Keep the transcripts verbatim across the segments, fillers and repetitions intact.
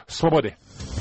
свободи.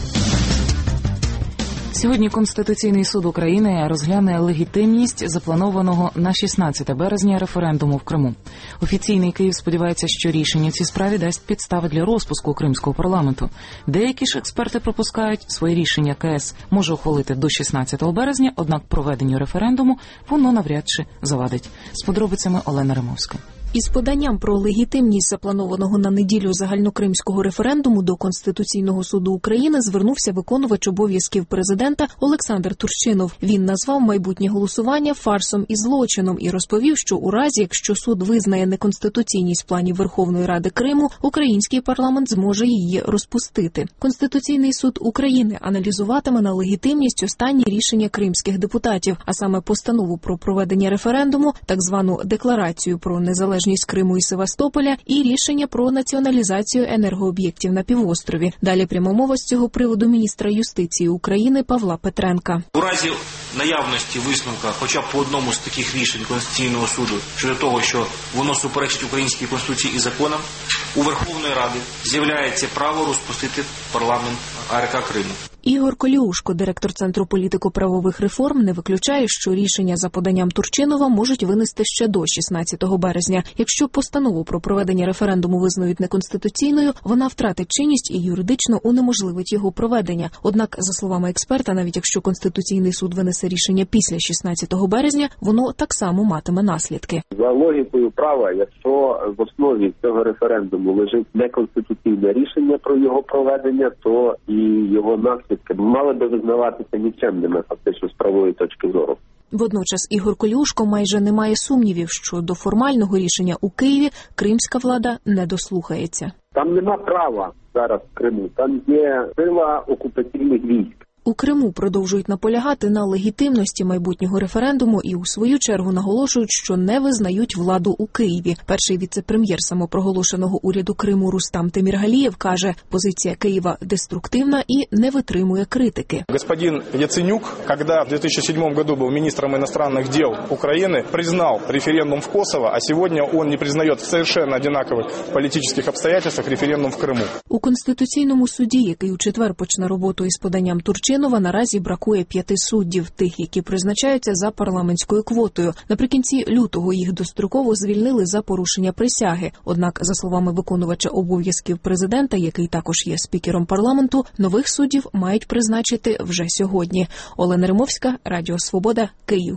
Сьогодні Конституційний суд України розгляне легітимність запланованого на шістнадцяте березня референдуму в Криму. Офіційний Київ сподівається, що рішення в цій справі дасть підстави для розпуску Кримського парламенту. Деякі ж експерти припускають, своє рішення КС може ухвалити до шістнадцятого березня, однак проведенню референдуму воно навряд чи завадить. З подробицями Олена Римовська. Із поданням про легітимність запланованого на неділю загальнокримського референдуму до Конституційного суду України звернувся виконувач обов'язків президента Олександр Турчинов. Він назвав майбутнє голосування фарсом і злочином і розповів, що у разі, якщо суд визнає неконституційність планів Верховної Ради Криму, український парламент зможе її розпустити. Конституційний суд України аналізуватиме на легітимність останні рішення кримських депутатів, а саме постанову про проведення референдуму, так звану декларацію про незалежність Криму і Севастополя і рішення про націоналізацію енергооб'єктів на півострові. Далі пряма мова з цього приводу міністра юстиції України Павла Петренка. У разі наявності висновка хоча б по одному з таких рішень Конституційного суду щодо того, що воно суперечить українській Конституції і законам, у Верховної Ради з'являється право розпустити парламент АРК Криму. Ігор Коліушко, директор Центру політико-правових реформ, не виключає, що рішення за поданням Турчинова можуть винести ще до шістнадцятого березня. Якщо постанову про проведення референдуму визнають неконституційною, вона втратить чинність і юридично унеможливить його проведення. Однак, за словами експерта, навіть якщо Конституційний суд винесе рішення після шістнадцятого березня, воно так само матиме наслідки. За логікою права, якщо в основі цього референдуму лежить неконституційне рішення про його проведення, то і його наслідки мали би визнаватися нікчемними фактично з правової точки зору. Водночас Ігор Коліушко майже не має сумнівів, що до формального рішення у Києві кримська влада не дослухається. Там нема права зараз в Криму, там є сила окупаційних військ. У Криму продовжують наполягати на легітимності майбутнього референдуму і у свою чергу наголошують, що не визнають владу у Києві. Перший віце-прем'єр самопроголошеного уряду Криму Рустам Теміргалієв каже, позиція Києва деструктивна і не витримує критики. Господин Яценюк, когда в две тысячи седьмом году был министром иностранных дел Украины, признал референдум в Косово, а сегодня он не признает в совершенно одинаковых политических обстоятельствах референдум в Криму. У Конституційному суді, який у четвер почне роботу із поданням Турчинова, наразі бракує п'яти суддів, тих, які призначаються за парламентською квотою. Наприкінці лютого їх достроково звільнили за порушення присяги. Однак, за словами виконувача обов'язків президента, який також є спікером парламенту, нових суддів мають призначити вже сьогодні. Олена Римовська, Радіо Свобода, Київ.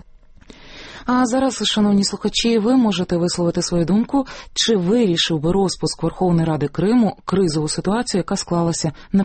А зараз, шановні слухачі, ви можете висловити свою думку, чи вирішив би розпуск Верховної Ради Криму кризову ситуацію, яка склалася на